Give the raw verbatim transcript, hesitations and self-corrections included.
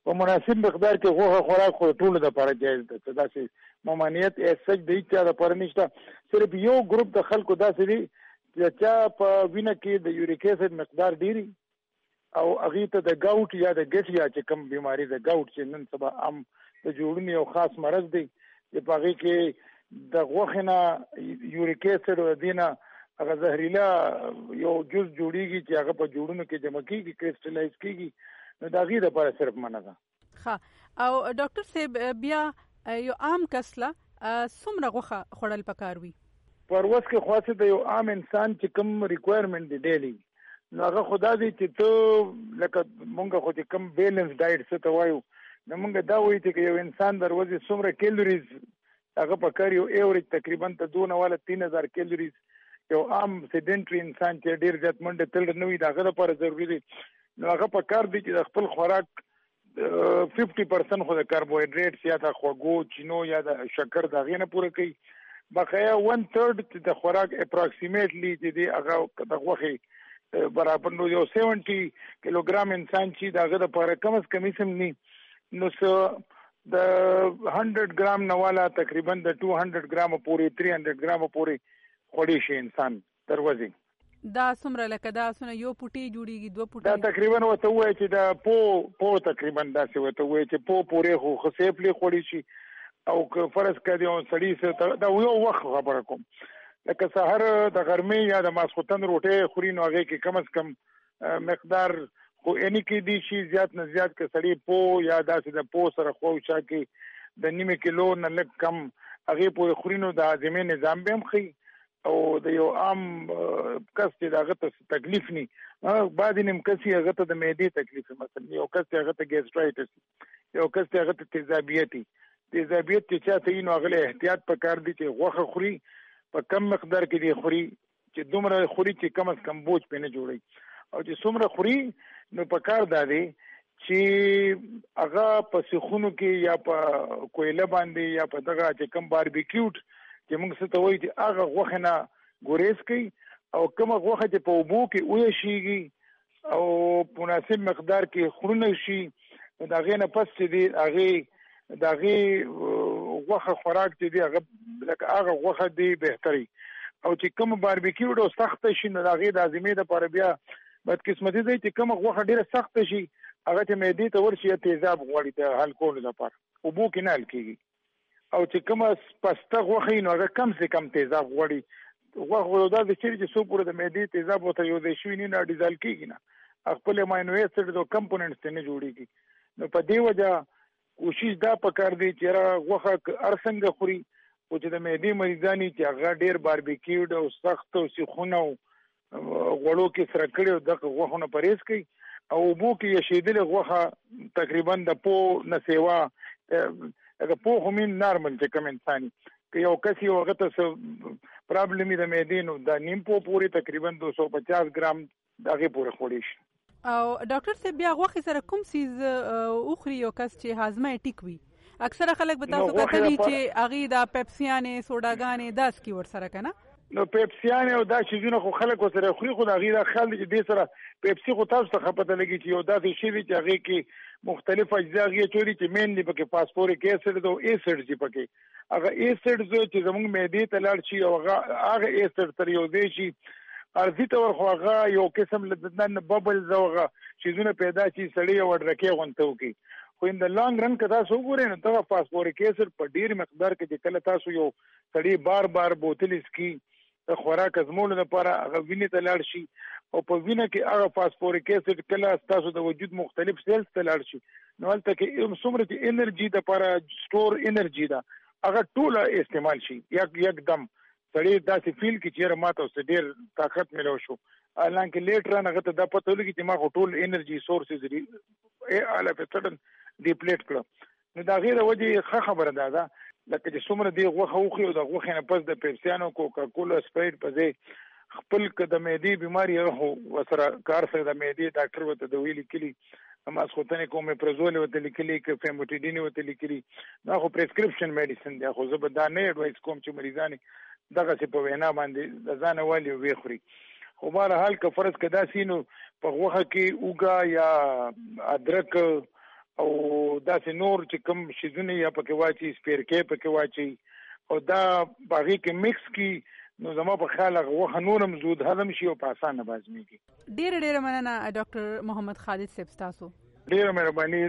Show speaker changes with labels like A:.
A: په مناسب مقدار کې غوښه خوراک خو ټول د لپاره جایز ده. څه داسې ممانعت یې سج د هیڅ چا لپاره نشته. صرف یو ګروپ د خلکو داسې دي چې چا په وینه کې د یوریک اسید مقدار ډیری او هغه ته د ګاوټ یا د ګټ یا چې کوم بیماری د ګاوټ چې نن سبا عام د جوړونې یو خاص مرض دی چې په هغه کې د غوښې نه یوریک اسید او دینه هغه زهريله یو جز جوړیږي چې هغه په جوړونو کې جمع کیږي کریسټلایز کیږي. نو دا غي د لپاره صرف منع ده.
B: ها او ډاکټر صاحب بیا یو عام کسله څومره غوښه خوړل پکار وي؟
A: پر وس کې خاصه د یو عام انسان چې کوم ریکوایرمنت دی ډیلی نو هغه خدا دې چې ته لکه مونږ خو چې کوم بیلنس ډایټ څه ته وایو نو مونږ دا وایو چې یو انسان د ورځې څومره کیلوریز هغه پکار یو ایوریج تقریبا ته دونه والا تین هزار کیلوریز یو عام سیډنټری انسان چې ډیر ځات منډه تل نه وي دا هغه لپاره ضروری دي. نو هغه پکار دي چې خپل خوراک پنځه پرسنټ خو د کاربوهایډریټس یا د خوږو چینو یا د شکر دا غینه پوره کوي. بقایا ون تھرد د خوراک اپروکسیمیټلی چې دی هغه د غوښې برابر نو یو سیونټي کیلوګرام انسان چې دا هغه لپاره کم از کم سم ني نو څه د هنډرډ ګرام نواله تقریبا د دوه سوه ګرام پورې درې سوه ګرام پورې خوړی شي انسان دروازه.
B: دا څومره لکه دا څونه یو پټي جوړیږي دوه پټي
A: دا تقریبا وته وای چې دا پو پو تقریبا دا څه وته وای چې پو پورې خو خصيپلي خوړی شي او که فرض کړي او سړی سره دا یو وخت خبره کوم لکه سحر د غرمې یا د ماسختن روټه خوري نو هغه کې کم از کم مقدار خو اني کې دي شي زیات نه زیات کې سړی پو یا داسې د پو سره خو چا کې د نیمه کیلو نه لږ کم هغه پورې خوري نو د هاضمې نظام به هم خي او د یو عام کس چې دغه ته تکلیف ني بعد نیم کسي هغه ته د معدې تکلیف مثلا یو کس هغه ته ګیسټرایټس یو کس هغه ته تیزابیت تیزابیت چې چاته نو هغه احتیاط پکار دي چې غوښه خوري په کم مقدار کې دی خوري چې دومره خوري چې کم از کم بوج پنه جوړي او چې څومره خوري نو پکار دادي چې هغه په سخونو کې یا په کویله باندې یا په دغه چې کم باربیکیوټ چې موږ څه ته وایي چې هغه غوښه نه ګوریز کوي او کومه غوښه چې په اوبو کې وې شيږي او مناسب مقدار کې خورونه شي دا غي نه پس چې دی هغه دا غي غوښه خوراک چې دی هغه لکه هغه غوښه دی بهتري او چې کوم باربیکیو ډو سخت شي نو دا غي د ازمې د پر بیا بد قسمتي دی چې کوم غوښه ډیره سخت شي هغه ته معدې ته ورشي تیزاب غوړي ته حل کول لپاره اوبو کې نه حل کیږي او چې کومه پسته غوښه نو هغه کم سے کم تیزاب غوړي غوښه دا د چیرې چې سو پوره د معدې تیزاب وته یو د شوی نه ډیزال کیږي نه خپل امینو اسید د کمپوننټس ته نه جوړیږي. نو په دې وجه کوشش دا پکار دی چې را غوښه ارڅنګ خوري او چې د معدې مریضانی چې هغه ډیر باربیکیو او سخت او سیخونه غوړو کې سره کړي د غوښونو پرهیز کوي او بو کې یشیدل غوښه تقریبا د پو نه سیوا هغه په همین نارمل چې کوم انساني که یو کس یو هغه ته پرابلمي د معدې نو د نیم په پوری تقریبا دوه سوه پچاس ګرام دغه پورې خوړی شي.
B: او ډاکټر صاحب بیا غوښه سره کوم سیز اوخري یو کس چې هاضمه ټیک وي اکثره خلک به تاسو کتلی چې اغه د پیپسیانې سوډاګانې داس کی ور سره کنه
A: نو پیپسیانې او دا شیزونه خو خلک سره خوري خو دا غیره خلک چې د سره پیپسي خو تاسو ته خپته لګي چې یو داسې شی چې هغه کې مختلف اجزا غي چوري چې مینلی پکې فاسفوریک اسید او اسید چې پکې هغه اسید چې زموږ معدې ته لاړ شي او هغه هغه اسید تر یو دی شي ارزي ته ورخه هغه یو قسم لدن ببل زوغه شیزونه پیدا شي سړی او ډرکه غونته وکي خو ان د لانګ رن کدا سو ګورې نو دا فاسفوریک اسید په ډیر مقدار کې چې کله تاسو یو سړی بار بار بوتل اسکی د خوراک ازمول لپاره هغه وینې ته لاړ شي او په وینه کې هغه فاسفوریک اسید کله تاسو د وجود مختلف سیلز ته لاړ شي نو هلته کې څومره چې انرژي د لپاره سٹور انرژي دا هغه ټول استعمال شي یک یکدم سړی داسې فیل کې چې ماته اوس ډیر طاقت ملو شو الانکه لیټر هغه ته د پته لګي چې ما ټول انرژي سورسز لري اله په تدن دی پلیټ کړو نو دا غیره وجه ښه خبره ده دا لکه چې څومره دی غوښه وخی او د غوښې نه پس د پیپسیانو کوکا کولا سپرایټ پځې خپل ک د معدې بیماری هغه وسره کار سره د معدې ډاکټر وته د ویلي کلی اما اسخوتنه کومه پرزول وته لیکلي ک فیموټیډین وته لیکلي دا خو پرسکرپشن میډیسن دی خو زه به دا نه اډوایس کوم چې مریضان دغه څه په وینا باندې د ځان والی وی خوري خو بهر حال ک فرض کدا سینو په غوښه کې اوګه یا ادرک او داسې نور چې کوم شیزونه یا پکې واچي سپیرکې پکې واچي او دا باغی کې مکس کی نو زما په خیال هغه نورم زود هضم شي او په اسانه بازمېږي.
B: ډېر ډېر مننه ډاکټر محمد خالد صاحب تاسو.
A: ډېر مهرباني.